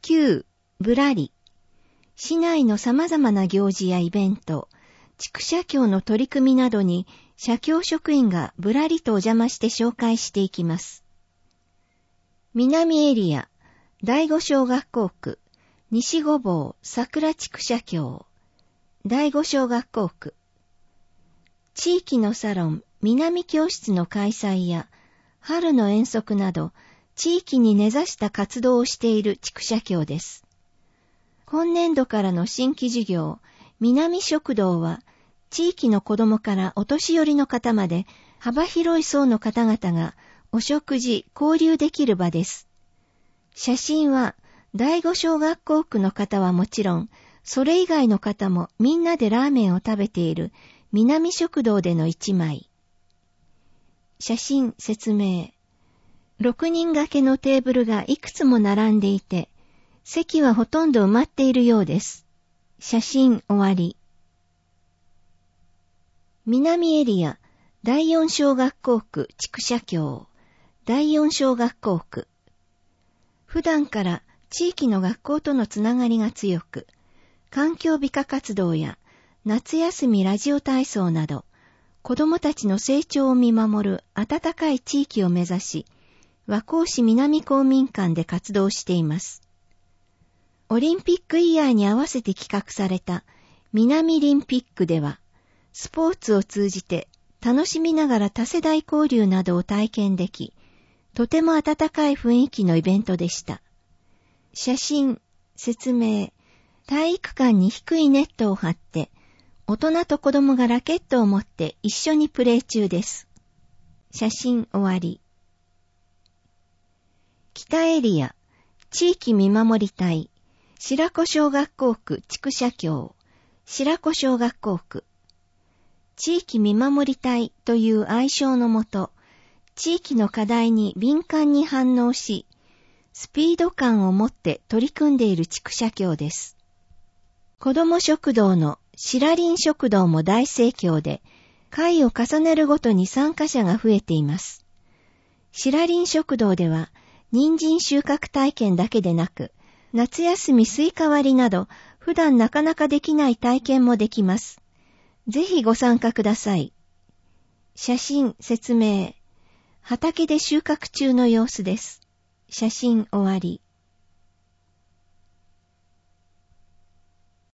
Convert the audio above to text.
9、ぶらり。市内の様々な行事やイベント、畜社協の取り組みなどに社協職員がぶらりとお邪魔して紹介していきます。南エリア、第五小学校区、西御坊桜畜社協、第五小学校区。地域のサロン、南教室の開催や、春の遠足など、地域に根ざした活動をしている畜社協です。今年度からの新規事業、南食堂は、地域の子どもからお年寄りの方まで幅広い層の方々がお食事、交流できる場です。写真は、第五小学校区の方はもちろん、それ以外の方もみんなでラーメンを食べている南食堂での一枚。写真説明。6人掛けのテーブルがいくつも並んでいて、席はほとんど埋まっているようです。写真終わり。南エリア、第四小学校区畜社協、第四小学校区。普段から地域の学校とのつながりが強く、環境美化活動や夏休みラジオ体操など、子どもたちの成長を見守る温かい地域を目指し、和光市南公民館で活動しています。オリンピックイヤーに合わせて企画された南リンピックでは、スポーツを通じて楽しみながら多世代交流などを体験でき、とても温かい雰囲気のイベントでした。写真、説明、体育館に低いネットを張って、大人と子供がラケットを持って一緒にプレー中です。写真終わり。北エリア、地域見守り隊、白子小学校区畜社協、白子小学校区。地域見守り隊という愛称のもと、地域の課題に敏感に反応し、スピード感を持って取り組んでいる畜社協です。子ども食堂の白林食堂も大盛況で、回を重ねるごとに参加者が増えています。白林食堂では、人参収穫体験だけでなく、夏休みスイカ割りなど、普段なかなかできない体験もできます。ぜひご参加ください。写真、説明。畑で収穫中の様子です。写真終わり。